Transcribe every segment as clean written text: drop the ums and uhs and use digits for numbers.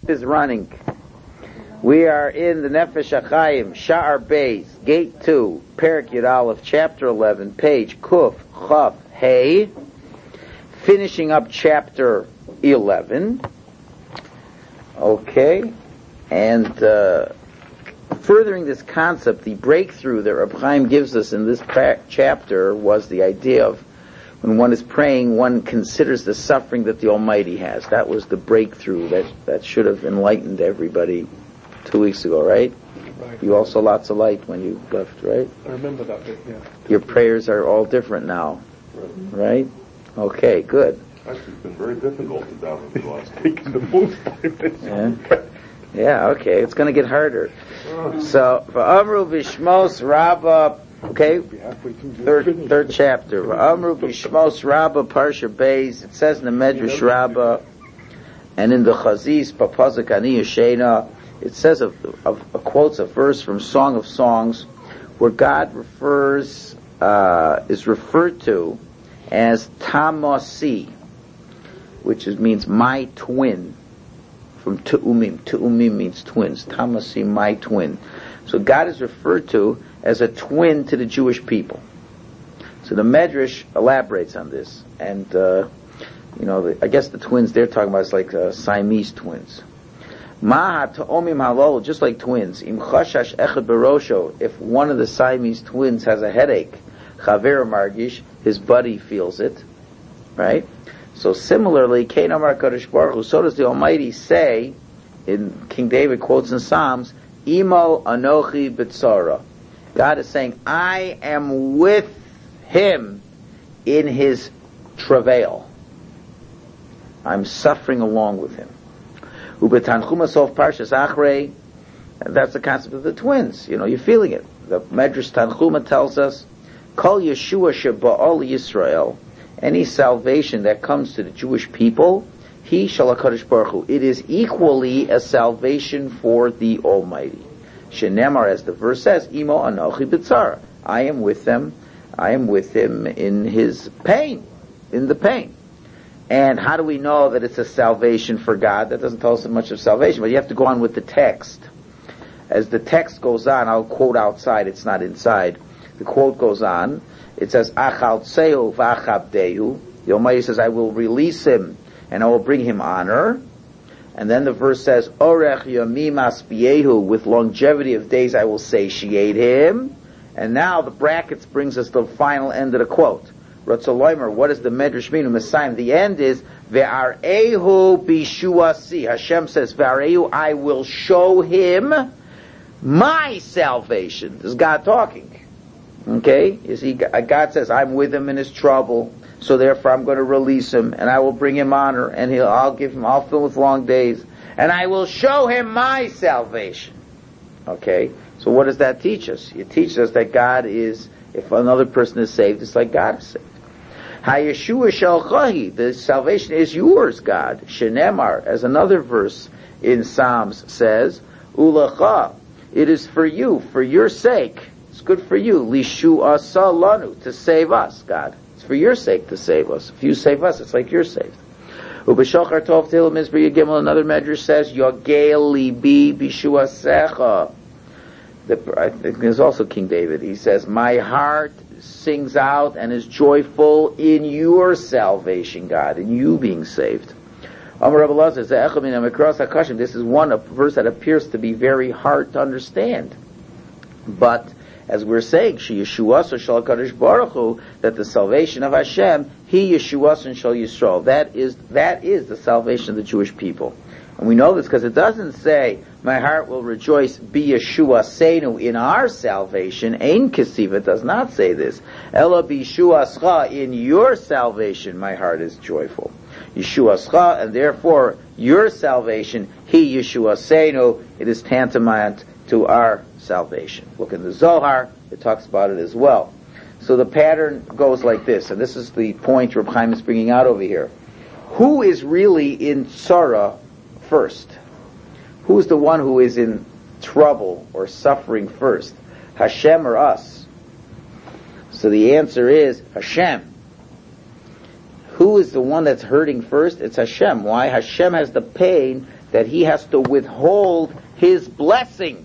Is running. We are in the Nefesh HaChaim, Sha'ar Beis, Gate 2, Perek Yud Aleph, Chapter 11, page Kuf Chaf Hey, finishing up Chapter 11. Okay, and furthering this concept, the breakthrough that Reb Chaim gives us in this chapter was the idea of when one is praying, one considers the suffering that the Almighty has. That was the breakthrough that should have enlightened everybody 2 weeks ago, right? Right. You also lots of light when you left, right? I remember that bit, yeah. Your prayers are all different now, right? Okay, good. Actually, it's been very difficult to daven the last week. Taking the most 5 minutes. Yeah, okay, it's going to get harder. So, V'amru Bishmos Rabbah, okay, third chapter. V'amru Bishmos Rabbah Parsha Beis. It says in the Medrash Rabbah and in the Chazis Papazak Ani Yeshena, it says quotes a verse from Song of Songs where God is referred to as Tamasi, which means my twin. From Tu'umim. Tu'umim means twins. Tamasi, my twin. So God is referred to as a twin to the Jewish people. So the Medrash elaborates on this. And, I guess the twins they're talking about is like Siamese twins. Maha ta'omim halol, just like twins. Im chashash echad barosho, if one of the Siamese twins has a headache, chaver margish, his buddy feels it. Right? So similarly, Kein Amar Kadosh Baruch Hu, so does the Almighty say, in King David quotes in Psalms, Imo Anochi B'tzara. God is saying, I am with him in his travail. I'm suffering along with him. Ubetanchuma Sof Parshas Achrei, that's the concept of the twins. You're feeling it. The Medrash Tanchuma tells us, Kol Yeshua Sheba'al Yisrael, any salvation that comes to the Jewish people, he shall HaKadosh Baruch Hu. It is equally a salvation for the Almighty. Shenemar, as the verse says, Imo Anochi B'tzara. I am with them. I am with him in his pain, in the pain. And how do we know that it's a salvation for God? That doesn't tell us much of salvation, but you have to go on with the text. As the text goes on, I'll quote outside, it's not inside. The quote goes on. It says, Achaltzeu v'achabdehu. The Almighty says, I will release him and I will bring him honor. And then the verse says, Orech yamim asbiehu, with longevity of days I will satiate him. And now the brackets brings us to the final end of the quote. Ratzaloimer, what does the Medrash mean? Messiah, the end is, Ve'arehu bishuasi. Hashem says, Ve'arehu, I will show him my salvation. This is God talking. Okay? You see, God says, I'm with him in his trouble, so therefore I'm going to release him, and I will bring him honor, and I'll fill him with long days, and I will show him my salvation. Okay? So what does that teach us? It teaches us that God is, if another person is saved, it's like God is saved. HaYeshua shalchahi, the salvation is yours, God. Shenemar, as another verse in Psalms says, Ulacha, it is for you, for your sake. It's good for you, Lishu asa lanu, to save us, God. It's for your sake to save us. If you save us, it's like you're saved. Ubeshachar tov tehillim mizber yigimel, another Medrash says, Yogel libi bishu asecha. I think there's also King David. He says, my heart sings out and is joyful in your salvation, God, in you being saved. Amar Rabbi Elazar says, this is a verse that appears to be very hard to understand. But as we're saying, Yeshuas shall HaKadosh Baruch Hu, that the salvation of Hashem, He Yeshuas and shall Yisrael. That is the salvation of the Jewish people. And we know this because it doesn't say, my heart will rejoice, be Yeshuasenu, in our salvation. Ein Kesiv, it does not say this. Ela B'Yeshuascha, in your salvation, my heart is joyful. Yeshuascha, and therefore, your salvation, He Yeshuasenu, it is tantamount to our salvation. Look in the Zohar, it talks about it as well. So the pattern goes like this, and this is the point Reb Chaim is bringing out over here. Who is really in tzara first? Who is the one who is in trouble or suffering first? Hashem or us? So the answer is Hashem. Who is the one that's hurting first? It's Hashem. Why? Hashem has the pain that he has to withhold his blessing.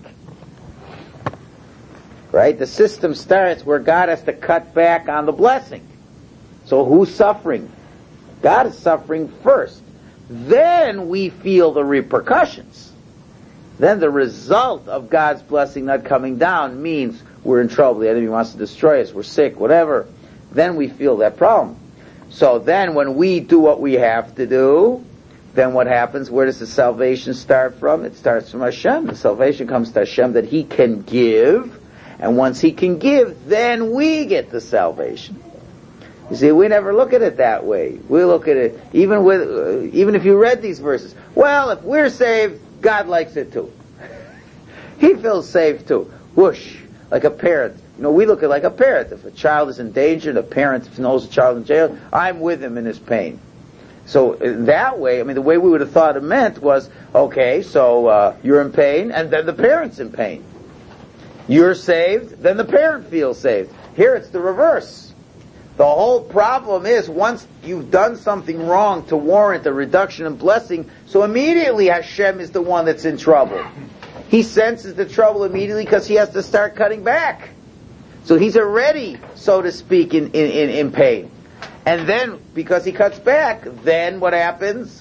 Right? The system starts where God has to cut back on the blessing. So who's suffering? God is suffering first. Then we feel the repercussions. Then the result of God's blessing not coming down means we're in trouble. The enemy wants to destroy us. We're sick, whatever. Then we feel that problem. So then when we do what we have to do, then what happens? Where does the salvation start from? It starts from Hashem. The salvation comes to Hashem that He can give. And once He can give, then we get the salvation. You see, we never look at it that way. We look at it, even if you read these verses, well, if we're saved, God likes it too. He feels safe too. Whoosh, like a parent. You know, we look at it like a parent. If a child is in danger and a parent knows a child in jail, I'm with him in his pain. So that way, I mean, the way we would have thought it meant was, okay, so you're in pain, and then the parent's in pain. You're saved, then the parent feels saved. Here it's the reverse. The whole problem is once you've done something wrong to warrant a reduction in blessing, so immediately Hashem is the one that's in trouble. He senses the trouble immediately because he has to start cutting back. So he's already, so to speak, in pain. And then, because he cuts back, then what happens?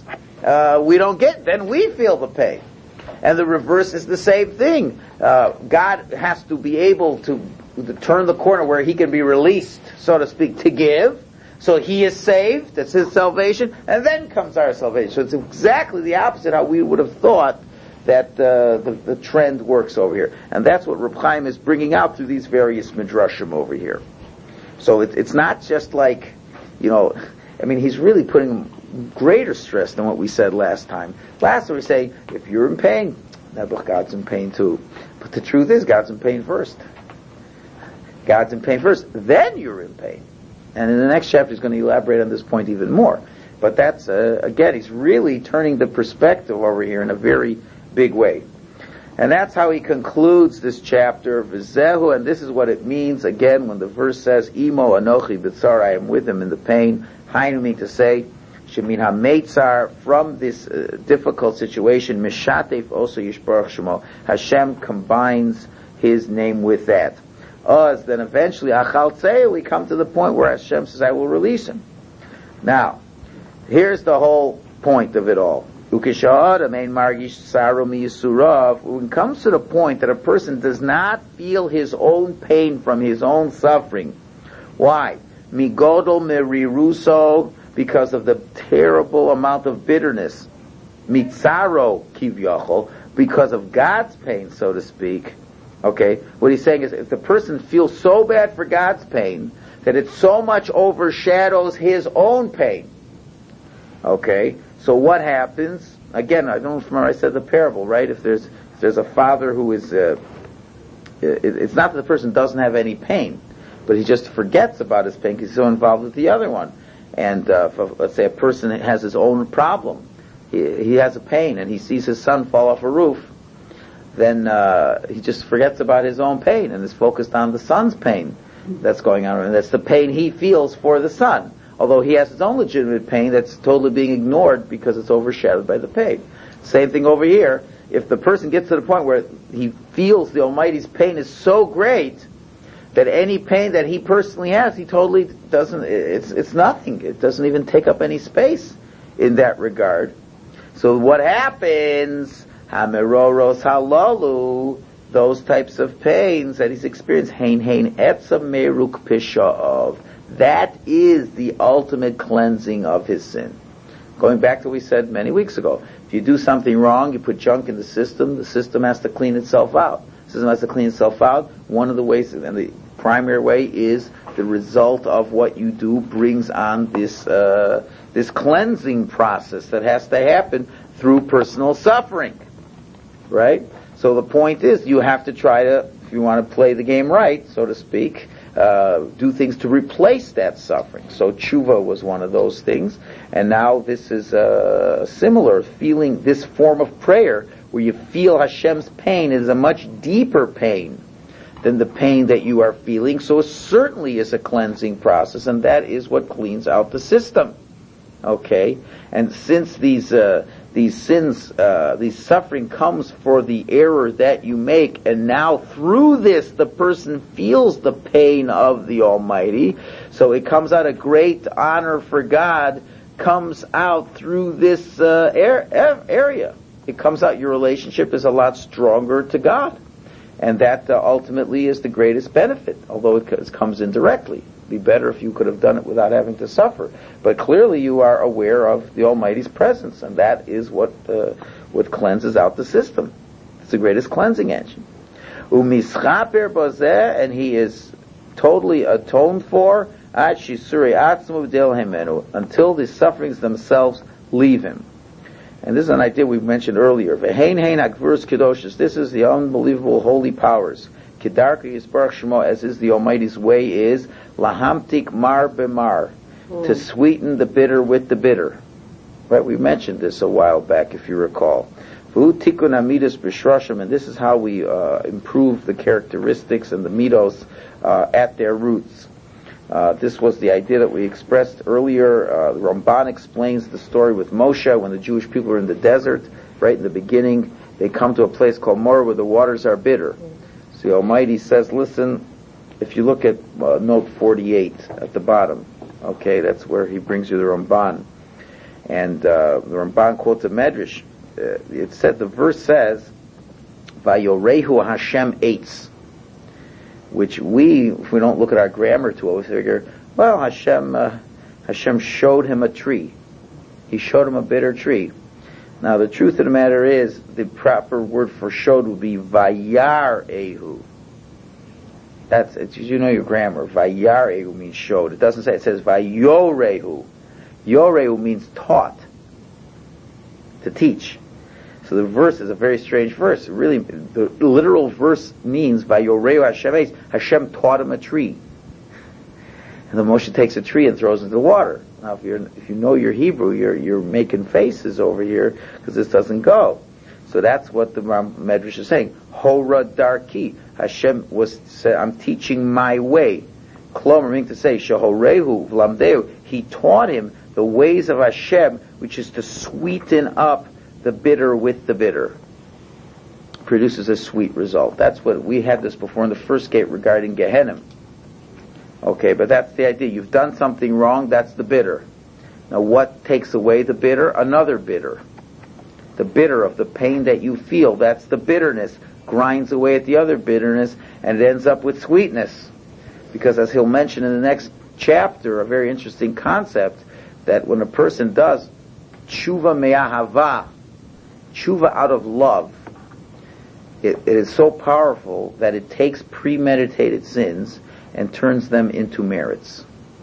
Then we feel the pain. And the reverse is the same thing. God has to be able to turn the corner where he can be released, so to speak, to give. So he is saved, that's his salvation, and then comes our salvation. So it's exactly the opposite how we would have thought that the trend works over here. And that's what Reb Chaim is bringing out through these various midrashim over here. So it's not just like, he's really putting greater stress than what we said last time. Last time we say, if you're in pain, God's in pain too. But the truth is, God's in pain first. God's in pain first, then you're in pain. And in the next chapter he's going to elaborate on this point even more. But that's, again, he's really turning the perspective over here in a very big way. And that's how he concludes this chapter, V'zehu, and this is what it means, again, when the verse says, Imo anochi b'tzar, I am with him in the pain. Hainu mean to say, Shemin ha-meitzar, from this difficult situation, Mishatef also Yishbarach Shemo, Hashem combines his name with that. Then eventually, we come to the point where Hashem says, I will release him. Now, here's the whole point of it all. When it comes to the point that a person does not feel his own pain from his own suffering. Why? Migodol meriruso, because of the terrible amount of bitterness. Mitzaro kivyachol, because of God's pain, so to speak. Okay, what he's saying is if the person feels so bad for God's pain that it so much overshadows his own pain. Okay, so what happens? Again, I don't remember I said the parable, right? If there's a father who is, it's not that the person doesn't have any pain, but he just forgets about his pain because he's so involved with the other one. And let's say a person has his own problem. He has a pain and he sees his son fall off a roof. Then he just forgets about his own pain and is focused on the son's pain that's going on. And that's the pain he feels for the son. Although he has his own legitimate pain that's totally being ignored because it's overshadowed by the pain. Same thing over here. If the person gets to the point where he feels the Almighty's pain is so great that any pain that he personally has, he totally doesn't, it's nothing. It doesn't even take up any space in that regard. So what happens... Hameroros halalu, those types of pains that he's experienced, hein etzam meruk pisha'ov. That is the ultimate cleansing of his sin. Going back to what we said many weeks ago. If you do something wrong, you put junk in the system has to clean itself out. The system has to clean itself out. One of the ways, and the primary way, is the result of what you do brings on this cleansing process that has to happen through personal suffering. Right? So the point is, you have to try to, if you want to play the game right, so to speak, do things to replace that suffering. So tshuva was one of those things, and now this is a similar feeling, this form of prayer, where you feel Hashem's pain is a much deeper pain than the pain that you are feeling, so it certainly is a cleansing process, and that is what cleans out the system. Okay? And since these sins, these suffering comes for the error that you make, and now through this the person feels the pain of the Almighty. So it comes out, a great honor for God comes out through this area. It comes out, your relationship is a lot stronger to God. And that ultimately is the greatest benefit, although it comes indirectly. It'd be better if you could have done it without having to suffer. But clearly you are aware of the Almighty's presence, and that is what cleanses out the system. It's the greatest cleansing engine. Umischaper bozeh, and he is totally atoned for, ad shisuri atzmu del hemenu, until the sufferings themselves leave him. And this is an idea we mentioned earlier. Ve'hein hein ha'gvuras kedoshos. This is the unbelievable holy powers. Kedarka yisbarach shemo, as is the Almighty's way, is lahamtik mar b'mar, to sweeten the bitter with the bitter. Right? We mentioned this a while back, if you recall. V'hu tikun amidas b'shroshim, and this is how we improve the characteristics and the midos at their roots. This was the idea that we expressed earlier. The Ramban explains the story with Moshe when the Jewish people were in the desert. Right in the beginning, they come to a place called Mor where the waters are bitter. So the Almighty says, listen, if you look at note 48 at the bottom, okay, that's where he brings you the Ramban. And the Ramban quotes a Medrash. The verse says, Vayorehu Hashem eitz, which if we don't look at our grammar too well, we figure, well, Hashem showed him a tree. He showed him a bitter tree. Now, the truth of the matter is, the proper word for showed would be vayar ehu. You know your grammar. Vayar ehu means showed. It doesn't say, it says vayorehu. Yorehu means taught. To teach. So the verse is a very strange verse. Really, the literal verse means, Vayoreu Hashem eitz, Hashem taught him a tree. And the Moshe takes a tree and throws it into the water. Now, if you know your Hebrew, you're making faces over here because this doesn't go. So that's what the Medrash is saying. Hora darki. Hashem said, I'm teaching my way. Klomer, meaning to say, Shehorehu v'lamdeu. He taught him the ways of Hashem, which is to sweeten up the bitter with the bitter. Produces a sweet result. That's what we had this before in the first gate regarding Gehenna. Okay, but that's the idea. You've done something wrong, that's the bitter. Now what takes away the bitter? Another bitter. The bitter of the pain that you feel, that's the bitterness. Grinds away at the other bitterness, and it ends up with sweetness. Because as he'll mention in the next chapter, a very interesting concept, that when a person does tshuva me'ahava, tshuva out of love, it is so powerful that it takes premeditated sins and turns them into merits.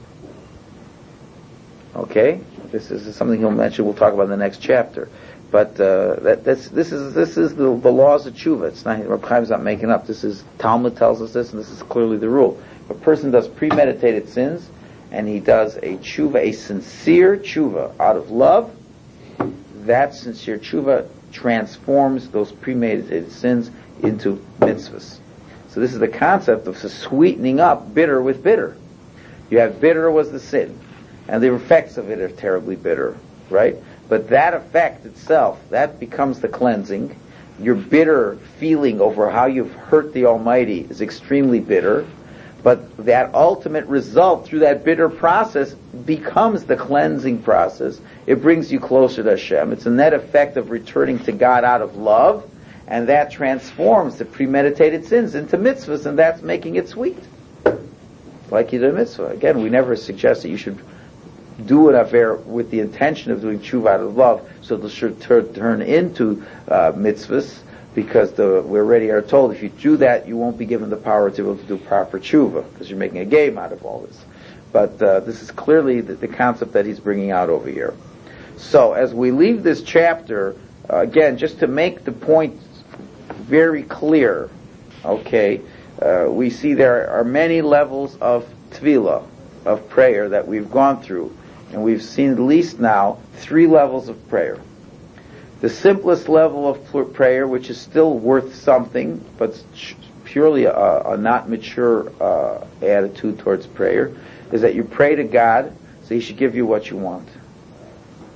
Okay? This is something he'll mention, we'll talk about in the next chapter. But this is the laws of tshuva. It's not, Reb Chaim's not making up. This is, Talmud tells us this, and this is clearly the rule. If a person does premeditated sins, and he does a tshuva, a sincere tshuva out of love, that sincere tshuva transforms those premeditated sins into mitzvahs. So this is the concept of sweetening up bitter with bitter. You have bitter was the sin, and the effects of it are terribly bitter, right? But that effect itself, that becomes the cleansing. Your bitter feeling over how you've hurt the Almighty is extremely bitter, but that ultimate result through that bitter process becomes the cleansing process. It brings you closer to Hashem. It's a net effect of returning to God out of love, and that transforms the premeditated sins into mitzvahs, and that's making it sweet. Like you did a mitzvah. Again, we never suggest that you should do an affair with the intention of doing tshuva out of love, so it should turn into mitzvahs, because we already are told if you do that, you won't be given the power to be able to do proper tshuva, because you're making a game out of all this. But this is clearly the concept that he's bringing out over here. So, as we leave this chapter, again, just to make the point very clear, okay, we see there are many levels of tefillah, of prayer that we've gone through, and we've seen at least now 3 levels of prayer. The simplest level of prayer, which is still worth something, but purely a not mature attitude towards prayer, is that you pray to God, so He should give you what you want.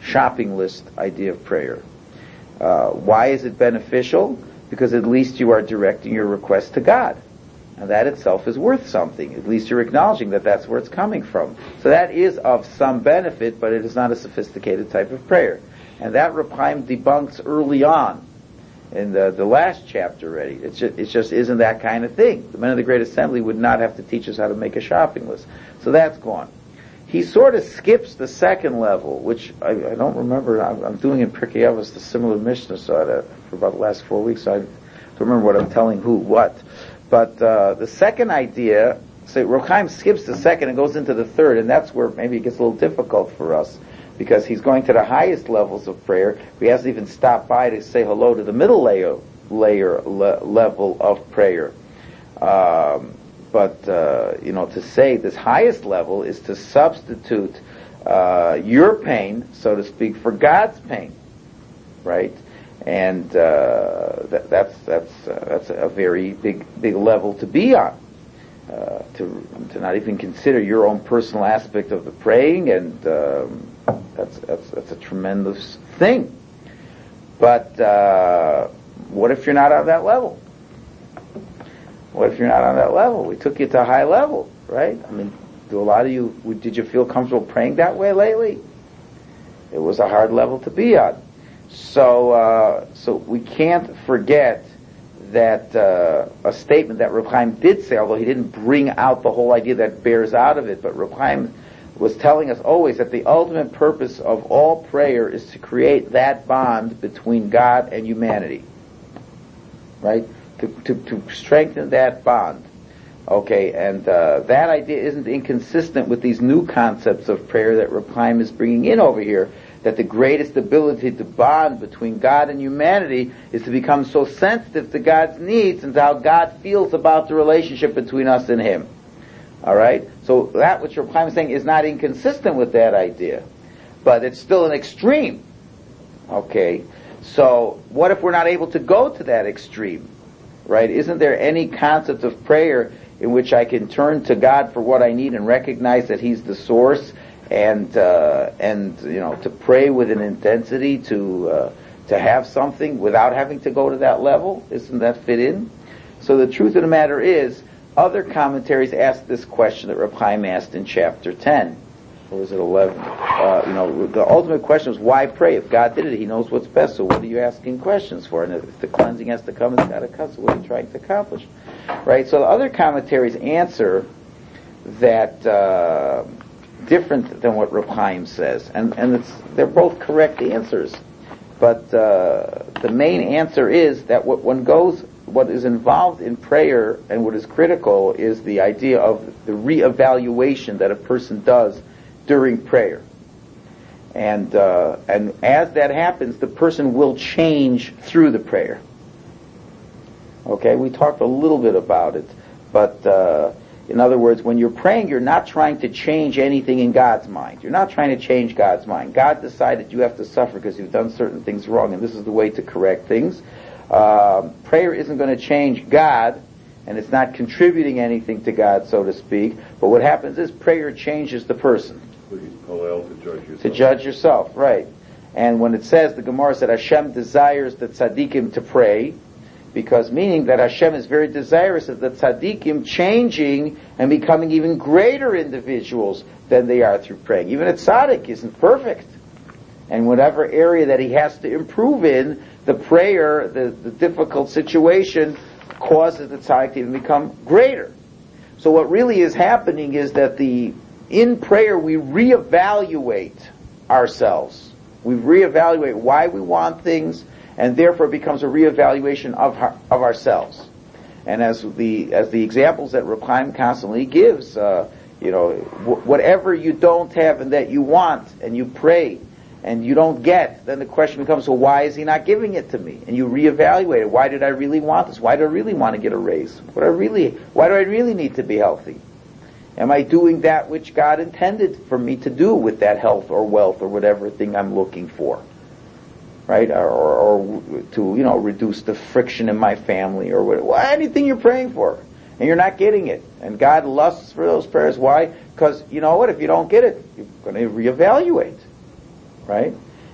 shopping list idea of prayer. Why is it beneficial? Because at least you are directing your request to God. And that itself is worth something. At least you're acknowledging that that's where it's coming from. So that is of some benefit, but it is not a sophisticated type of prayer. And that Reb Chaim debunks early on in the last chapter already. It just isn't that kind of thing. The men of the Great Assembly would not have to teach us how to make a shopping list. So that's gone. He sort of skips the second level, which I don't remember. I'm doing in Pirkei Avos the similar Mishnah for about the last 4 weeks. So I don't remember what I'm telling who what. But the second idea, so Reb Chaim skips the second and goes into the third, and that's where maybe it gets a little difficult for us, because he's going to the highest levels of prayer. He hasn't even stopped by to say hello to the middle level of prayer. But to say this highest level is to substitute your pain, so to speak, for God's pain, right? And that's a very big level to be on. To not even consider your own personal aspect of the praying, and that's a tremendous thing. But what if you're not on that level? What if you're not on that level? We took you to a high level, right? I mean, do a lot of you, did you feel comfortable praying that way lately? It was a hard level to be on. So we can't forget that a statement that Reb Chaim did say, although he didn't bring out the whole idea that bears out of it, but Reb Chaim was telling us always that the ultimate purpose of all prayer is to create that bond between God and humanity, right? To strengthen that bond. Okay, and that idea isn't inconsistent with these new concepts of prayer that Reb Chaim is bringing in over here, that the greatest ability to bond between God and humanity is to become so sensitive to God's needs and to how God feels about the relationship between us and Him. Alright? So that which Reb Chaim is saying is not inconsistent with that idea, but it's still an extreme. Okay? So what if we're not able to go to that extreme? Right? Isn't there any concept of prayer in which I can turn to God for what I need and recognize that He's the source, and to pray with an intensity to have something without having to go to that level? Isn't that fit in? So the truth of the matter is, other commentaries ask this question that Reb Chaim asked in chapter 10. Or was it 11? The ultimate question is, why pray? If God did it, He knows what's best, so what are you asking questions for? And if the cleansing has to come, it's got to come, so what are you trying to accomplish? Right? So the other commentaries answer that different than what Reb Chaim says. And they're both correct answers. But the main answer is that what is involved in prayer and what is critical is the idea of the reevaluation that a person does during prayer. And as that happens, the person will change through the prayer. Okay, we talked a little bit about it, but in other words, when you're praying, you're not trying to change anything in God's mind. You're not trying to change God's mind. God decided you have to suffer because you've done certain things wrong, and this is the way to correct things. Prayer isn't going to change God, and it's not contributing anything to God, so to speak. But what happens is prayer changes the person. Please, Hallel, to judge yourself. To judge yourself, right. And when it says, the Gemara said, Hashem desires the tzaddikim to pray, because meaning that Hashem is very desirous of the tzaddikim changing and becoming even greater individuals than they are through praying. Even a tzaddik isn't perfect. And whatever area that he has to improve in, the prayer, the difficult situation, causes the tzaddik to even become greater. So what really is happening is that in prayer we reevaluate ourselves. We reevaluate why we want things, and therefore it becomes a reevaluation of ourselves. And as the examples that Reb Chaim constantly gives, whatever you don't have and that you want, and you pray, and you don't get, then the question becomes, so why is He not giving it to me? And you reevaluate it. Why did I really want this? Why do I really want to get a raise? Why do I really need to be healthy? Am I doing that which God intended for me to do with that health or wealth or whatever thing I'm looking for? Right? Or to, reduce the friction in my family or whatever. Anything you're praying for. And you're not getting it. And God lusts for those prayers. Why? Because, you know what? If you don't get it, you're going to reevaluate. Right?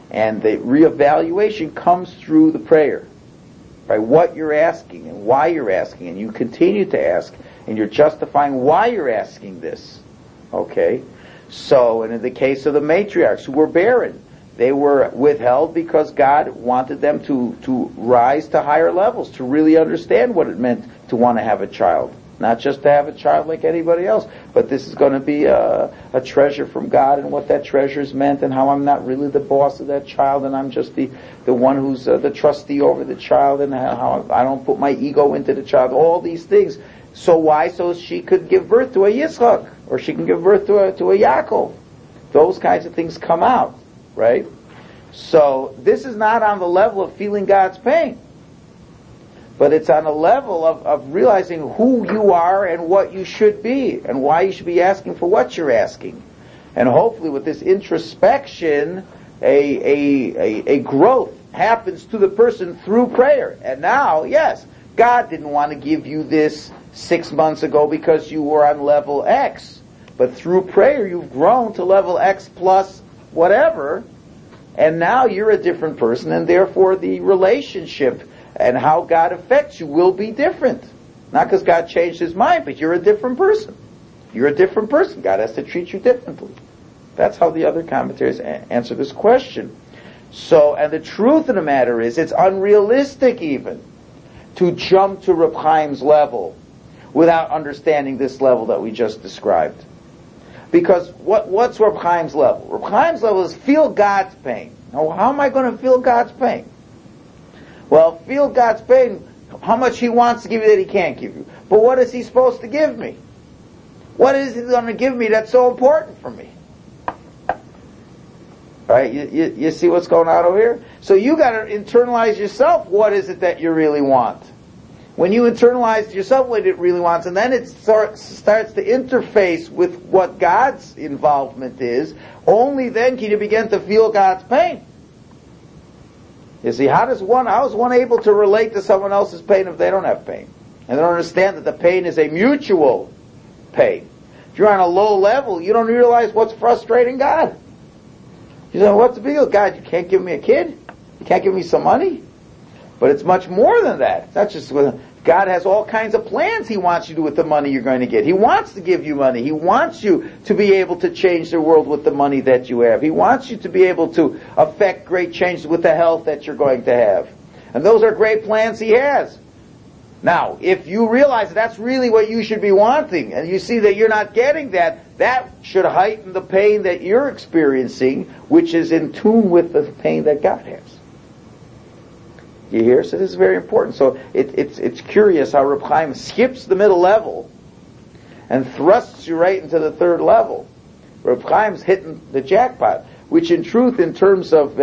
And the reevaluation comes through the prayer. By what you're asking and why you're asking, and you continue to ask, and you're justifying why you're asking this. Okay? So, and in the case of the matriarchs who were barren, they were withheld because God wanted them to rise to higher levels, to really understand what it meant to want to have a child. Not just to have a child like anybody else, but this is going to be a treasure from God, and what that treasure's meant, and how I'm not really the boss of that child, and I'm just the one who's the trustee over the child, and how I don't put my ego into the child. All these things. So why? So she could give birth to a Yitzchak, or she can give birth to a Yaakov. Those kinds of things come out, right? So this is not on the level of feeling God's pain, but it's on a level of realizing who you are and what you should be, and why you should be asking for what you're asking. And hopefully with this introspection, a growth happens to the person through prayer. And now, yes, God didn't want to give you this 6 months ago because you were on level X. But through prayer, you've grown to level X plus whatever, and now you're a different person, and therefore the relationship and how God affects you will be different. Not because God changed his mind, but you're a different person. You're a different person. God has to treat you differently. That's how the other commentaries answer this question. So, and the truth of the matter is, it's unrealistic even to jump to Reb Chaim's level without understanding this level that we just described. Because what's Reb Chaim's level? Reb Chaim's level is feel God's pain. Now, how am I going to feel God's pain? Well, feel God's pain, how much he wants to give you that he can't give you. But what is he supposed to give me? What is he going to give me that's so important for me? Right? You see what's going on over here? So you got to internalize yourself. What is it that you really want? When you internalize yourself what it really wants, and then it starts to interface with what God's involvement is, only then can you begin to feel God's pain. You see, how is one able to relate to someone else's pain if they don't have pain? And they don't understand that the pain is a mutual pain. If you're on a low level, you don't realize what's frustrating God. You say, what's the big deal? God, you can't give me a kid? You can't give me some money? But it's much more than that. It's not just God has all kinds of plans he wants you to do with the money you're going to get. He wants to give you money. He wants you to be able to change the world with the money that you have. He wants you to be able to affect great changes with the health that you're going to have. And those are great plans he has. Now, if you realize that's really what you should be wanting, and you see that you're not getting that, that should heighten the pain that you're experiencing, which is in tune with the pain that God has. You hear? So this is very important. So it's curious how Reb Chaim skips the middle level and thrusts you right into the third level. Reb Chaim's hitting the jackpot, which in truth, in terms of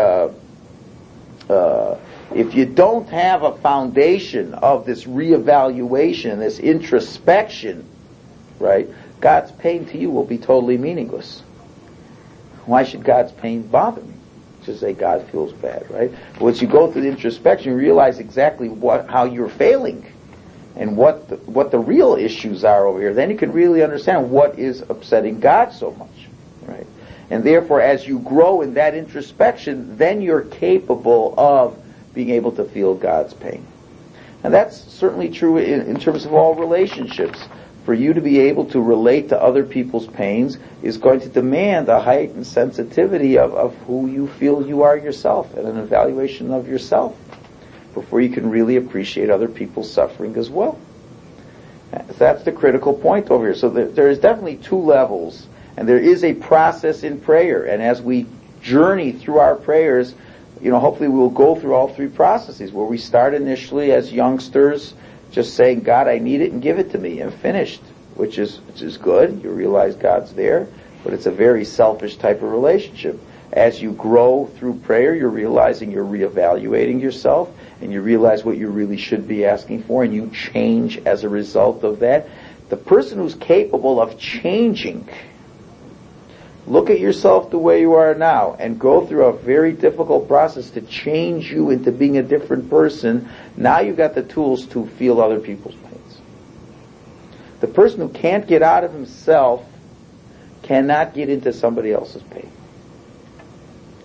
if you don't have a foundation of this reevaluation, this introspection, right, God's pain to you will be totally meaningless. Why should God's pain bother me? Just say God feels bad, right? But once you go through the introspection, you realize exactly how you're failing and what the real issues are over here. Then you can really understand what is upsetting God so much, right? And therefore, as you grow in that introspection, then you're capable of being able to feel God's pain. And that's certainly true in terms of all relationships. For you to be able to relate to other people's pains is going to demand a heightened sensitivity of who you feel you are yourself, and an evaluation of yourself before you can really appreciate other people's suffering as well. That's the critical point over here. So there is definitely two levels, and there is a process in prayer. And as we journey through our prayers, hopefully we'll go through all three processes, where we start initially as youngsters, just saying, God, I need it and give it to me, and finished, which is good. You realize God's there, but it's a very selfish type of relationship. As you grow through prayer, you're realizing you're reevaluating yourself, and you realize what you really should be asking for, and you change as a result of that. The person who's capable of changing, look at yourself the way you are now and go through a very difficult process to change you into being a different person. Now you've got the tools to feel other people's pains. The person who can't get out of himself cannot get into somebody else's pain.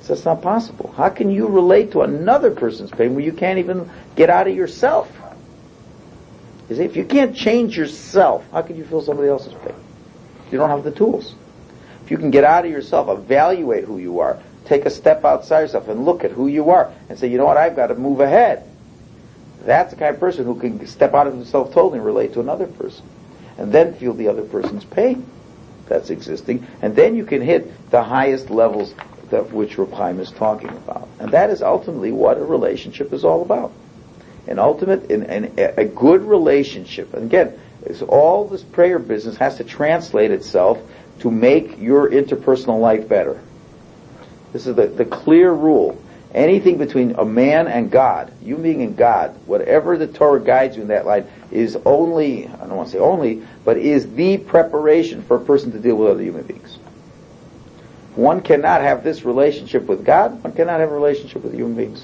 So that's not possible. How can you relate to another person's pain when you can't even get out of yourself? You see, if you can't change yourself, how can you feel somebody else's pain? You don't have the tools. If you can get out of yourself, evaluate who you are, take a step outside yourself and look at who you are and say, you know what, I've got to move ahead. That's the kind of person who can step out of himself totally and relate to another person. And then feel the other person's pain that's existing. And then you can hit the highest levels that which Reb Chaim is talking about. And that is ultimately what a relationship is all about. An ultimate, a good relationship. And again, all this prayer business has to translate itself to make your interpersonal life better. This is the clear rule. Anything between a man and God, you being and God, whatever the Torah guides you in that line, is only, I don't want to say only, but is the preparation for a person to deal with other human beings. One cannot have this relationship with God, one cannot have a relationship with human beings.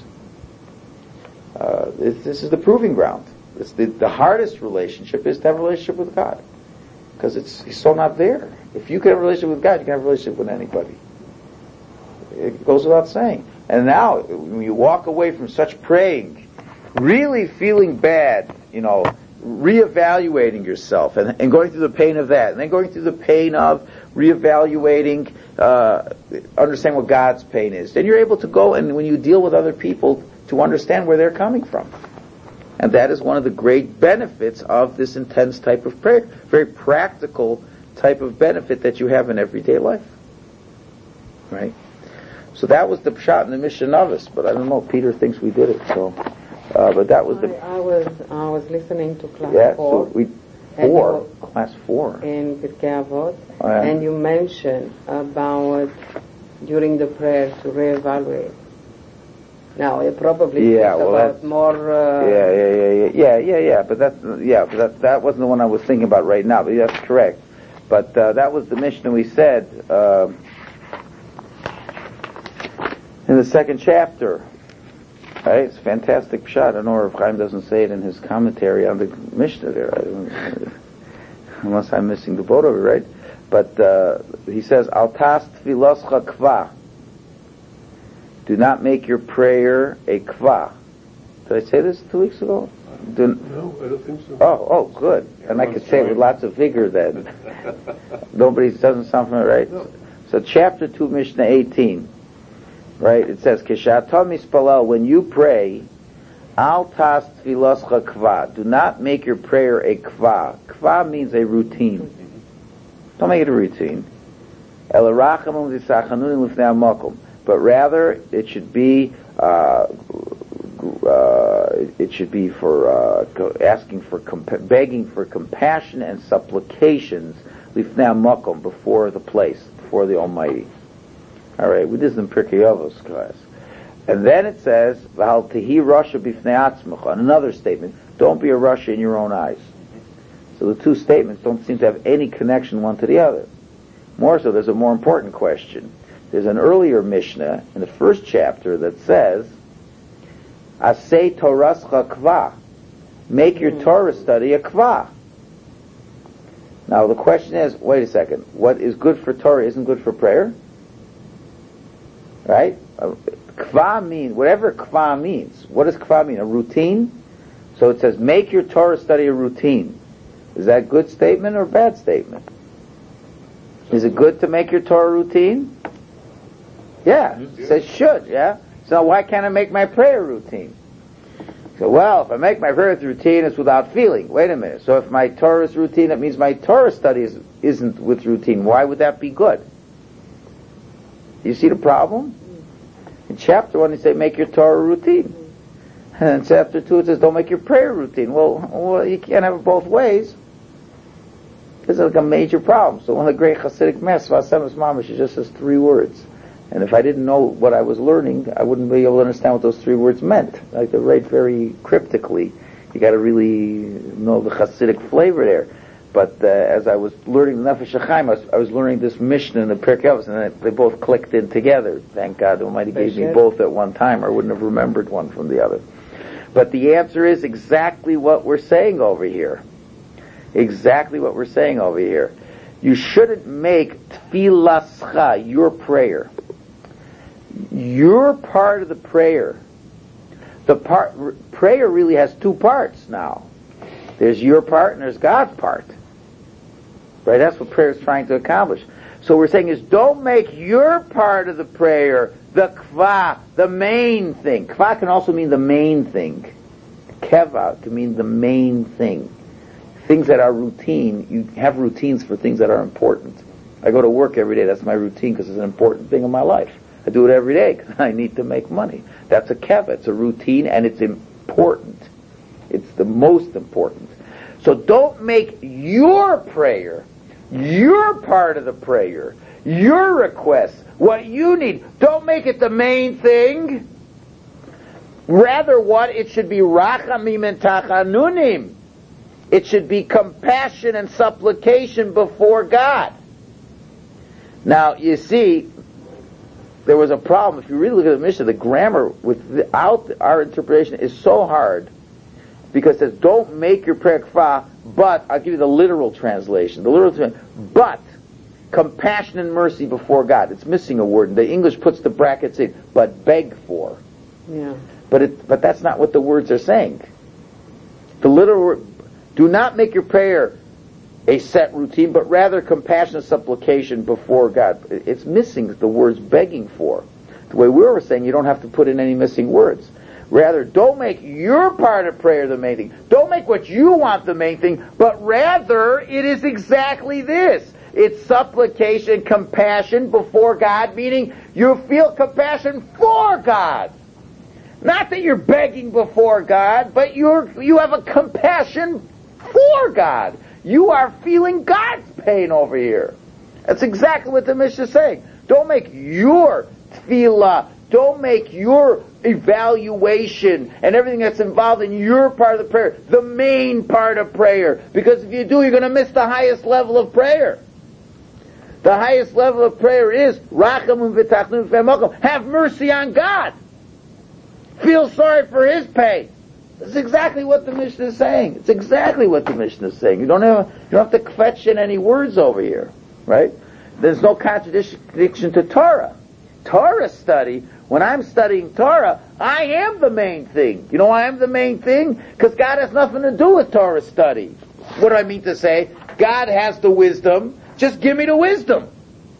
This is the proving ground. It's the hardest relationship is to have a relationship with God. Because He's so not there. If you can have a relationship with God, you can have a relationship with anybody. It goes without saying. And now, when you walk away from such praying, really feeling bad, reevaluating yourself, and going through the pain of that, and then going through the pain of reevaluating, understand what God's pain is, then you're able to go and when you deal with other people, to understand where they're coming from. And that is one of the great benefits of this intense type of prayer, very practical type of benefit that you have in everyday life. Right? So that was the pshat in the Mishnah Novis, but I don't know, Peter thinks we did it, so, but that was the... I was listening to class 4. So class 4. In Pirkei Avot, and you mentioned about, during the prayer, to reevaluate. Now, you probably about more... but that wasn't the one I was thinking about right now, but that's correct. But that was the Mishnah we said, in the second chapter, right? It's a fantastic pshat. I don't know if Chaim doesn't say it in his commentary on the Mishnah there, unless I'm missing the boat of it, right? But he says, "Al tas tefiloscha kva." Do not make your prayer a kva. Did I say this 2 weeks ago? No, I don't think so. Oh, good. And I could say it with lots of vigor then. Nobody doesn't sound familiar, right? No. So chapter 2, Mishnah 18. Right, it says, "Kishatom mispalel," when you pray, al tas tefiloscha kva. Do not make your prayer a kva. Kva means a routine. Don't make it a routine. Elarachamim v'sachanunim lifnei hamakom. But rather, it should be for asking for begging for compassion and supplications lifnei hamakom, before the place, before the Almighty. All right, we did this in Pirkei Avos class. And then it says, "V'hal tehi rasha b'fnei atzmecha." Another statement, don't be a rasha in your own eyes. So the two statements don't seem to have any connection one to the other. More so, there's a more important question. There's an earlier Mishnah in the first chapter that says, "Asei torascha kva." Make your Torah study a kva. Now the question is, wait a second, what is good for Torah isn't good for prayer? Right? Kva means, whatever kva means. What does kva mean? A routine? So it says, make your Torah study a routine. Is that a good statement or a bad statement? Is it good to make your Torah routine? Yeah. It says should, yeah? So why can't I make my prayer routine? So, well, if I make my prayer routine, it's without feeling. Wait a minute. So if my Torah is routine, that means my Torah study isn't with routine. Why would that be good? Do you see the problem? In chapter 1, he said, make your Torah routine. And in chapter 2, it says, don't make your prayer routine. Well, you can't have it both ways. This is like a major problem. So one of the great Hasidic masters, Vasemis Mamash, just says 3 words. And if I didn't know what I was learning, I wouldn't be able to understand what those 3 words meant. Like they write very cryptically. You got to really know the Hasidic flavor there. But as I was learning the Nefesh HaChaim, I was learning this Mishnah in the Pirkei Avos, and they both clicked in together. Thank God the Almighty gave me both at one time, or I wouldn't have remembered one from the other. But the answer is exactly what we're saying over here. Exactly what we're saying over here. You shouldn't make tfilascha, your prayer. your part of the prayer. Prayer really has two parts now. There's your part and there's God's part. Right? That's what prayer is trying to accomplish. So we're saying is don't make your part of the prayer the kva, the main thing. Kva can also mean the main thing. Keva can mean the main thing. Things that are routine, you have routines for things that are important. I go to work every day, that's my routine because it's an important thing in my life. I do it every day because I need to make money. That's a keva, it's a routine and it's important. It's the most important. So don't make your prayer, your part of the prayer, your request, what you need, don't make it the main thing. Rather what? It should be rachamim and tachanunim. It should be compassion and supplication before God. Now, you see, there was a problem. If you really look at the Mishnah, the grammar without our interpretation is so hard because it says, don't make your prayer kfa, but, I'll give you the literal translation. But, compassion and mercy before God. It's missing a word. The English puts the brackets in, but beg for. Yeah. But that's not what the words are saying. The literal word, do not make your prayer a set routine, but rather compassion and supplication before God. It's missing the words begging for. The way we were saying, you don't have to put in any missing words. Rather, don't make your part of prayer the main thing. Don't make what you want the main thing, but rather it is exactly this. It's supplication, compassion before God, meaning you feel compassion for God. Not that you're begging before God, but you have a compassion for God. You are feeling God's pain over here. That's exactly what the Mishnah is saying. Don't make your tefillah, don't make your evaluation and everything that's involved in your part of the prayer the main part of prayer. Because if you do, you're going to miss the highest level of prayer. The highest level of prayer is rachamim v'tachnun v'makom. Have mercy on God. Feel sorry for His pain. That's exactly what the Mishnah is saying. It's exactly what the Mishnah is saying. You don't have to kvetch in any words over here, right? There's no contradiction to Torah. Torah study, when I'm studying Torah, I am the main thing. You know why I'm the main thing? Because God has nothing to do with Torah study. What do I mean to say? God has the wisdom. Just give me the wisdom.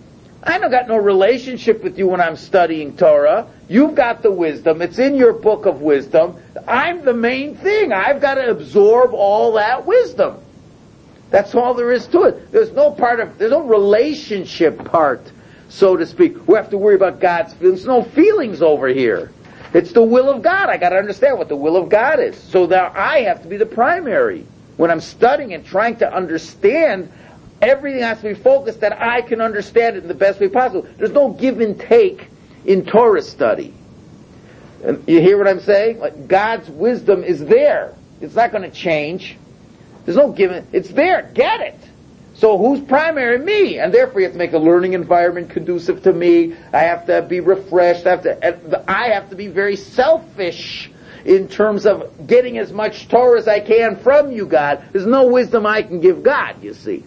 I don't got no relationship with you when I'm studying Torah. You've got the wisdom. It's in your book of wisdom. I'm the main thing. I've got to absorb all that wisdom. That's all there is to it. There's no relationship part, so to speak. We have to worry about God's feelings. There's no feelings over here. It's the will of God. I got to understand what the will of God is. So that I have to be the primary. When I'm studying and trying to understand, everything has to be focused that I can understand it in the best way possible. There's no give and take in Torah study. And you hear what I'm saying? Like God's wisdom is there. It's not going to change. There's no giving. It's there. Get it. So who's primary? Me. And therefore you have to make a learning environment conducive to me. I have to be refreshed. I have to be very selfish in terms of getting as much Torah as I can from you, God. There's no wisdom I can give God, you see.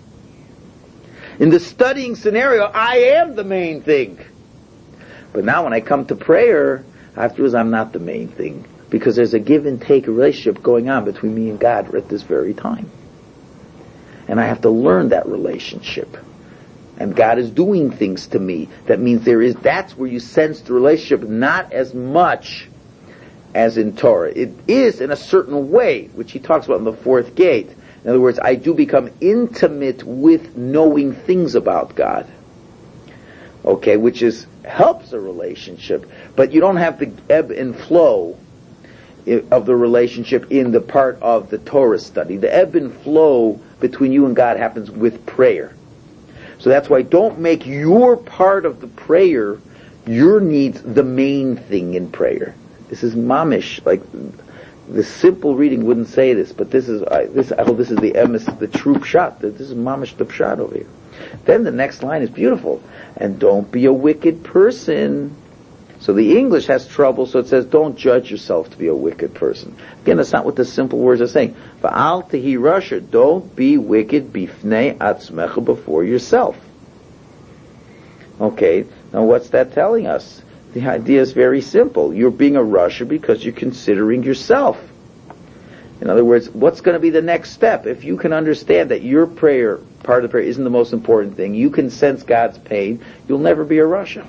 In the studying scenario, I am the main thing. But now when I come to prayer, I have to realize I'm not the main thing. Because there's a give and take relationship going on between me and God at this very time. And I have to learn that relationship. And God is doing things to me. That means that's where you sense the relationship, not as much as in Torah. It is in a certain way, which he talks about in the fourth gate. In other words, I do become intimate with knowing things about God. Okay, which helps a relationship. But you don't have the ebb and flow of the relationship in the part of the Torah study. The ebb and flow between you and God happens with prayer. So that's why don't make your part of the prayer, your needs, the main thing in prayer. This is mamish, like the simple reading wouldn't say this, but this is the emes, the true pshat. This is mamish the pshat over here. Then the next line is beautiful. And don't be a wicked person. So the English has trouble, so it says don't judge yourself to be a wicked person. Again, that's not what the simple words are saying. Va'al tehi rasha, don't be wicked bifnei atzmecha, before yourself. Okay, now what's that telling us? The idea is very simple. You're being a Russia because you're considering yourself. In other words, what's going to be the next step? If you can understand that your prayer, part of the prayer, isn't the most important thing, you can sense God's pain, you'll never be a Russia.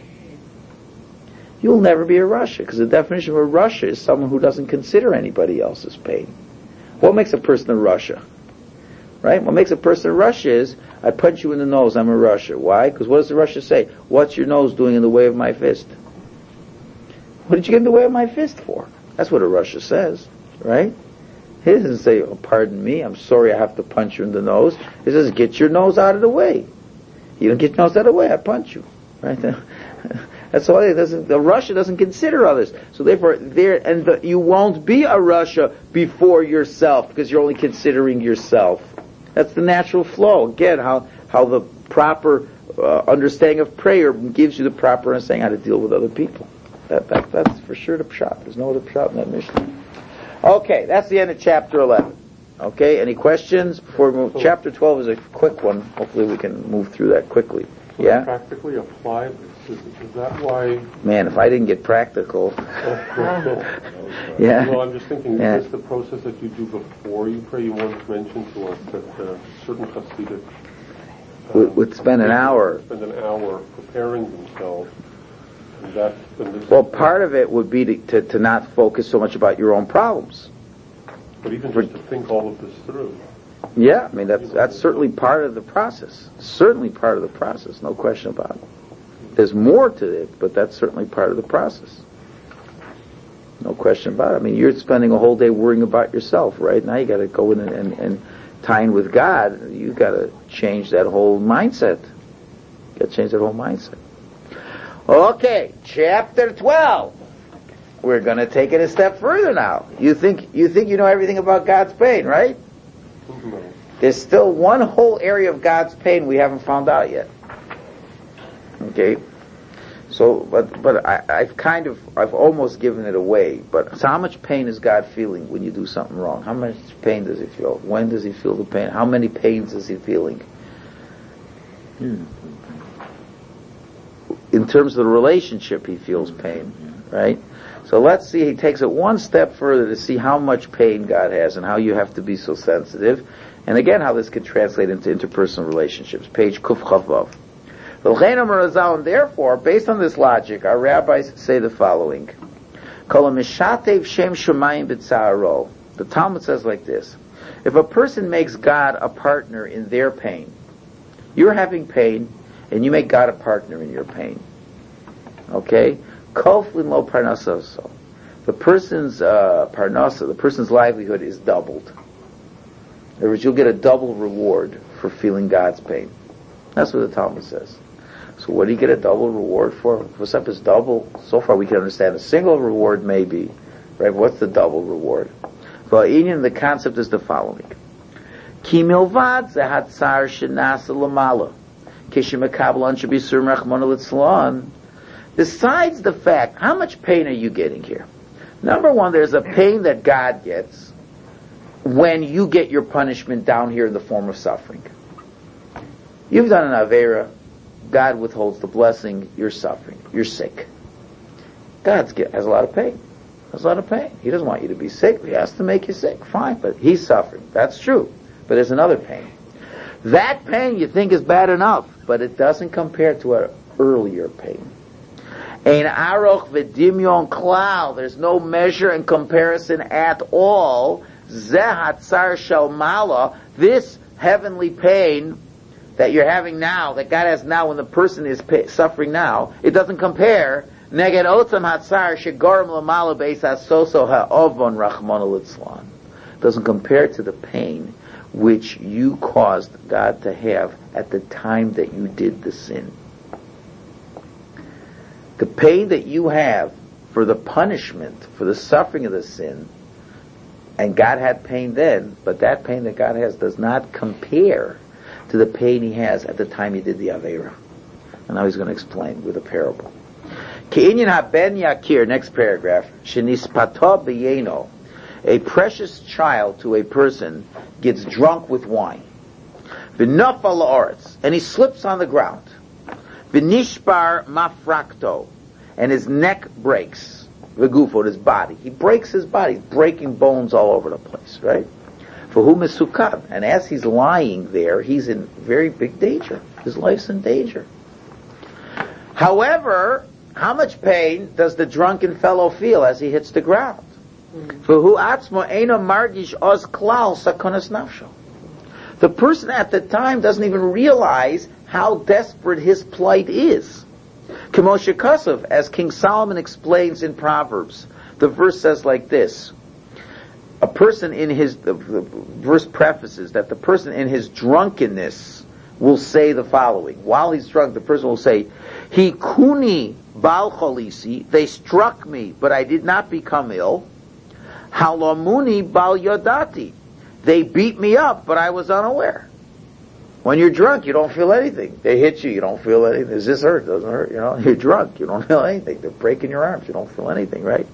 You'll never be a Russia, because the definition of a Russia is someone who doesn't consider anybody else's pain. What makes a person a Russia? Right? What makes a person a Russia is, I punch you in the nose, I'm a Russia. Why? Because what does the Russia say? What's your nose doing in the way of my fist? What did you get in the way of my fist for? That's what a Russia says, right? He doesn't say, oh, pardon me, I'm sorry I have to punch you in the nose. He says, get your nose out of the way. You don't get your nose out of the way, I punch you. Right? That's why the Russia doesn't consider others. So therefore, you won't be a Russia before yourself, because you're only considering yourself. That's the natural flow. Again, how the proper understanding of prayer gives you the proper understanding how to deal with other people. That's for sure the pshat. There's no other pshat in that mission. Okay, that's the end of chapter 11. Okay, any questions before we move? Chapter 12 is a quick one. Hopefully we can move through that quickly. So Yeah? practically apply this. Is that why? Man, if I didn't get practical. Yeah. Well, I'm just thinking, Yeah. is this the process that you do before you pray? You once mentioned to us that certain Hasidic Would spend an hour. spend an hour preparing themselves. Well, part of it would be to not focus so much about your own problems. But even just to think all of this through. Yeah, I mean, that's certainly part of the process. Certainly part of the process, no question about it. There's more to it, but that's certainly part of the process. No question about it. I mean, you're spending a whole day worrying about yourself, right? Now you got to go in and tie in with God. You got to change that whole mindset. You got to change that whole mindset. Okay, chapter 12. We're going to take it a step further now. You think you know everything about God's pain, right? Mm-hmm. There's still one whole area of God's pain we haven't found out yet. Okay? So, but I've almost given it away. But so how much pain is God feeling when you do something wrong? How much pain does he feel? When does he feel the pain? How many pains is he feeling? In terms of the relationship, he feels pain, right? So let's see, he takes it one step further to see how much pain God has and how you have to be so sensitive. And again, how this could translate into interpersonal relationships. Page Kuf Chavav. And therefore, based on this logic, our rabbis say the following. The Talmud says like this. If a person makes God a partner in their pain, you're having pain, and you make God a partner in your pain. Okay? Koflin lo parnasa. The person's parnasa, the person's livelihood is doubled. In other words, you'll get a double reward for feeling God's pain. That's what the Talmud says. So what do you get a double reward for? What's up is double? So far we can understand a single reward maybe. Right? What's the double reward? Well, the concept is the following. Ki milvad zehatzar shenasa lamala. Besides the fact, how much pain are you getting here? Number one, there's a pain that God gets when you get your punishment down here in the form of suffering. You've done an Avera, God withholds the blessing, you're suffering, you're sick. God has a lot of pain. Has a lot of pain. He doesn't want you to be sick, he has to make you sick. Fine, but he's suffering. That's true. But there's another pain. That pain you think is bad enough, but it doesn't compare to an earlier pain. Ein aroch v'dimyon klal. There's no measure and comparison at all. Zehatzar shel mala. This heavenly pain that you're having now, that God has now when the person is suffering now, it doesn't compare. Neged otzam hatzar shegorim lamala beis hasoso ha'ovon rachmana litzlan. Doesn't compare to the pain which you caused God to have at the time that you did the sin. The pain that you have for the punishment, for the suffering of the sin, and God had pain then, but that pain that God has does not compare to the pain he has at the time he did the Aveira. And now he's going to explain with a parable. Ke'inyan ha-ben yakir, next paragraph, shenispato b'yeno. A precious child to a person gets drunk with wine. V'nafal la'aretz, and he slips on the ground. V'nishbar mafrakto, and his neck breaks. V'gufo, his body. He breaks his body, breaking bones all over the place, right? For whom is sukkah? And as he's lying there, he's in very big danger. His life's in danger. However, how much pain does the drunken fellow feel as he hits the ground? For who atzmo eino margish oz klal sakonas nafsho. The person at the time doesn't even realize how desperate his plight is. K'moshe Kasav, as King Solomon explains in Proverbs, the verse says like this. A person in the verse prefaces that the person in his drunkenness will say the following. While he's drunk, the person will say, Hi kuni bal cholisi, they struck me, but I did not become ill. Halamuni bal yodati, they beat me up, but I was unaware. When you're drunk, you don't feel anything. They hit you, you don't feel anything. Does this hurt? Doesn't hurt, You're drunk, you don't feel anything. They're breaking your arms, you don't feel anything, right?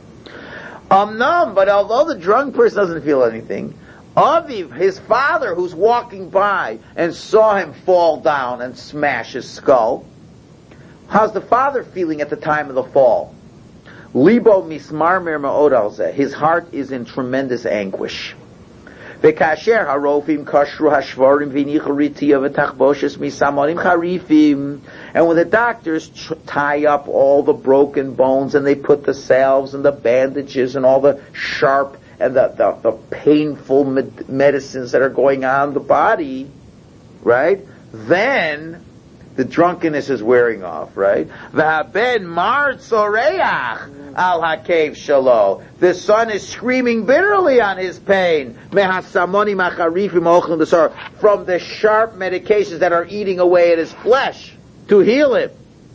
No, but although the drunk person doesn't feel anything, Aviv, his father, who's walking by and saw him fall down and smash his skull, how's the father feeling at the time of the fall? Libo mismarmer ma'od al zeh. His heart is in tremendous anguish. V'kasher harofim kashru hashvarim v'nichu ritiya v'tachboshes misamonim charifim. And when the doctors tie up all the broken bones and they put the salves and the bandages and all the sharp and the painful medicines that are going on the body, right? Then the drunkenness is wearing off, right? V'haben mar tzoreach al hakev shalo. The son is screaming bitterly on his pain. Mehasamoni macharifim ochlin desar, from the sharp medications that are eating away at his flesh to heal him,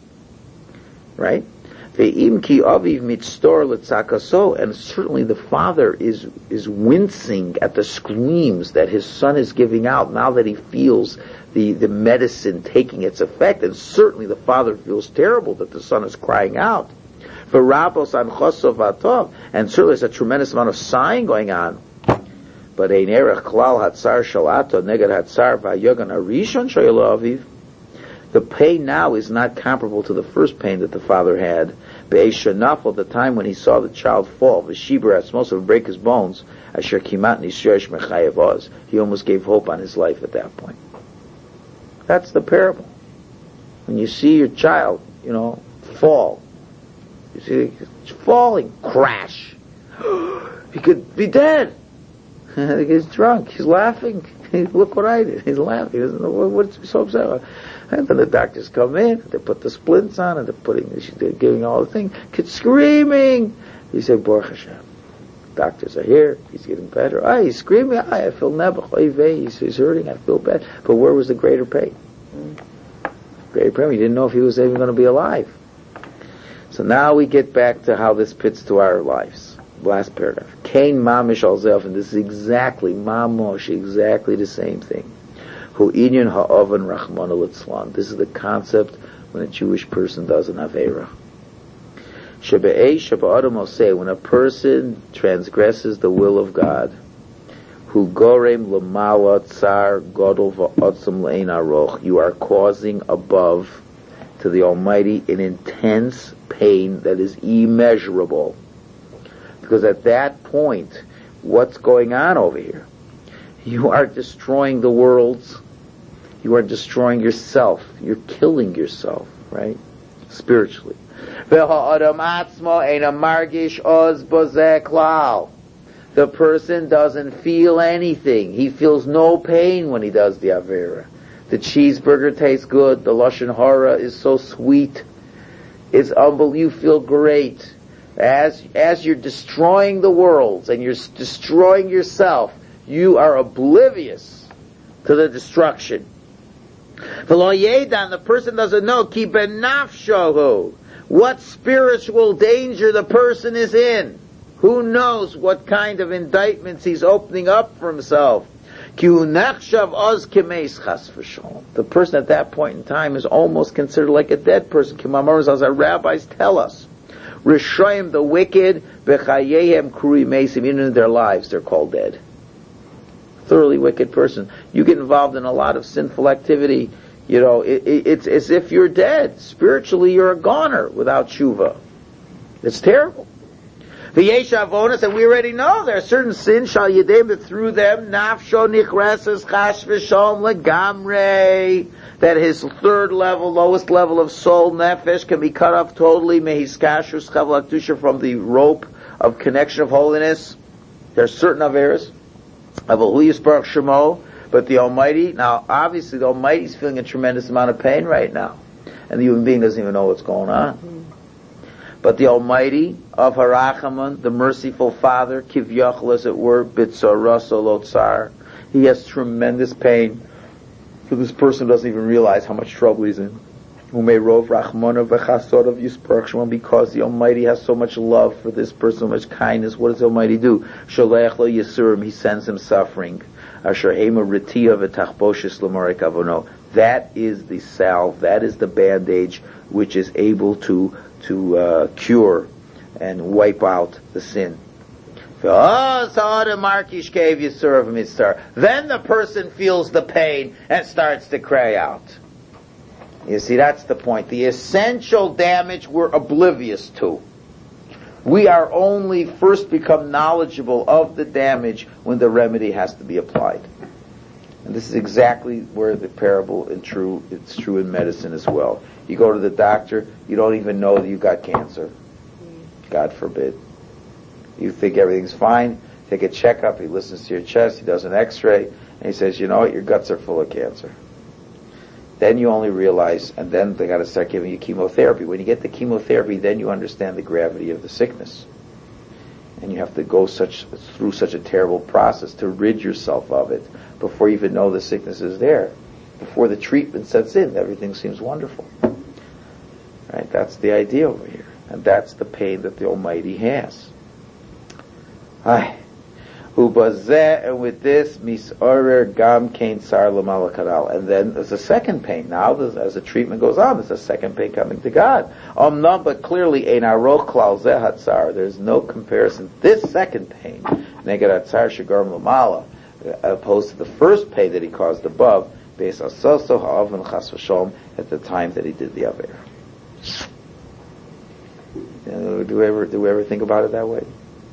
right? Ve'im ki aviv mitztor letzakaso, and certainly the father is wincing at the screams that his son is giving out now that he feels the medicine taking its effect, and certainly the father feels terrible that the son is crying out. V'rabos anchosov atov, and certainly there's a tremendous amount of sighing going on. But ein erech klal hatzar shalato neged hatzar va'yogan arishon shaylo aviv. The pain now is not comparable to the first pain that the father had. Be'eshanafal, the time when he saw the child fall, v'shibur atzmos, would break his bones, asher kimat nisyosh mechayev oz. He almost gave hope on his life at that point. That's the parable. When you see your child, fall, you see it falling, crash. He could be dead. He's drunk. He's laughing. Look what I did. He's laughing. He doesn't know what's so upset about. And then the doctors come in, they put the splints on, and they're giving all the things. Kid's screaming. He said, Baruch Hashem. Doctors are here. He's getting better. He's screaming. I feel nebuch. He's hurting. I feel bad. But where was the greater pain? Greater pain. He didn't know if he was even going to be alive. So now we get back to how this fits to our lives. Last paragraph. Kain mamish al zelf, and this is exactly the same thing. Hu inyan ha'oven rachmana litzlan. This is the concept when a Jewish person does an avera. When a person transgresses the will of God, who gorem l'mala tsar godol va'otzim le'ein aroch, you are causing above to the Almighty an intense pain that is immeasurable. Because at that point, what's going on over here? You are destroying the worlds. You are destroying yourself. You're killing yourself, right? Spiritually. The person doesn't feel anything. He feels no pain when he does the Avera. The cheeseburger tastes good. The Lashon Hara is so sweet. It's unbelievable. You feel great. As you're destroying the worlds and you're destroying yourself, you are oblivious to the destruction. The person doesn't know ki benafshohu, what spiritual danger the person is in. Who knows what kind of indictments he's opening up for himself. The person at that point in time is almost considered like a dead person. As our rabbis tell us. Rishayim, the wicked, b'chayeihem krui mesim, even in their lives they're called dead. Thoroughly wicked person. You get involved in a lot of sinful activity, it's as if you're dead. Spiritually, you're a goner without tshuva. It's terrible. V'yesh avonos, and we already know there are certain sins, shall yedem, that through them, nafsho nichreses chash v'sholom legamrei, that his third level, lowest level of soul, nefesh, can be cut off totally, mehiskashrus chavel hakdusha, from the rope of connection of holiness. There are certain averes, avahu yisparach shemo, but the Almighty, now obviously the Almighty is feeling a tremendous amount of pain right now, and the human being doesn't even know what's going on. But the Almighty of Harachaman, the merciful Father, Kivyachal as it were, Bitzaras Olotzar, he has tremendous pain. So this person doesn't even realize how much trouble he's in. Umeirov Rachmanav V'chasodav Yisparach Shemon, because the Almighty has so much love for this person, so much kindness. What does the Almighty do? Sholech lo Yisurim, he sends him suffering. Asher Hema Ritiya V'tachboshes L'marek Avono. That is the salve, that is the bandage which is able to cure and wipe out the sin. Then the person feels the pain and starts to cry out. You see, that's the point. The essential damage we're oblivious to. We are only first become knowledgeable of the damage when the remedy has to be applied. And this is exactly where the parable it's true in medicine as well. You go to the doctor, you don't even know that you got cancer. God forbid. You think everything's fine, take a checkup, he listens to your chest, he does an x-ray, and he says, you know what, your guts are full of cancer. Then you only realize, and then they got to start giving you chemotherapy. When you get the chemotherapy, then you understand the gravity of the sickness. And you have to go through such a terrible process to rid yourself of it before you even know the sickness is there. Before the treatment sets in, everything seems wonderful. Right? That's the idea over here. And that's the pain that the Almighty has. And with this, misorer gam kain sar l'malakaral. And then there's a second pain. Now, as the treatment goes on, there's a second pain coming to God. But clearly, ein aroch klal zeh hatzar. There's no comparison. This second pain, neged hatzar shegarm l'mala, opposed to the first pain that he caused above, based on soso ha'avon chas v'sholom, at the time that he did the aver. Do we ever think about it that way?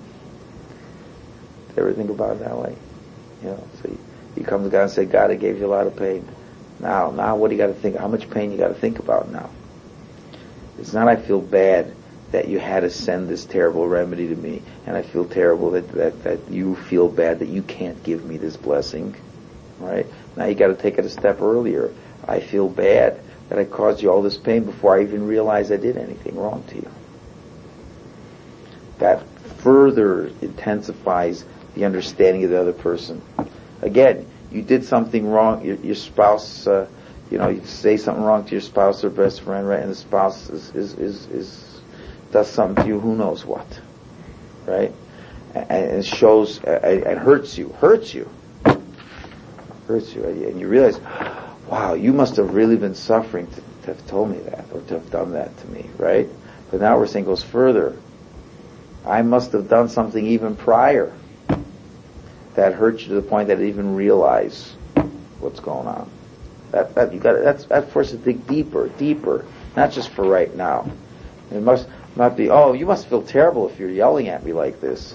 Ever think about it that way? So you come to God and say, God, I gave you a lot of pain. Now what do you got to think? How much pain you got to think about now? It's not I feel bad that you had to send this terrible remedy to me, and I feel terrible that you feel bad that you can't give me this blessing. Right? Now you got to take it a step earlier. I feel bad that I caused you all this pain before I even realized I did anything wrong to you. That further intensifies the understanding of the other person. Again, you did something wrong. Your spouse, you say something wrong to your spouse or best friend, right? And the spouse does something to you, who knows what, right? And it shows, and hurts you, and you realize, wow, you must have really been suffering to have told me that, or to have done that to me, right? But now we're saying it goes further. I must have done something even prior that hurt you to the point that I didn't even realize what's going on. That forces to dig deeper, not just for right now. It must not be, you must feel terrible if you're yelling at me like this.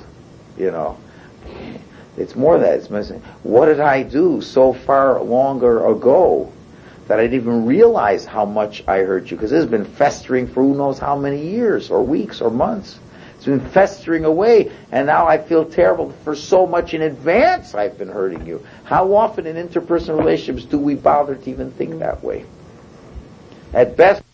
It's more that it's missing. What did I do so far longer ago that I didn't even realize how much I hurt you? Because this has been festering for who knows how many years or weeks or months. It's been festering away, and now I feel terrible for so much in advance I've been hurting you. How often in interpersonal relationships do we bother to even think that way? At best,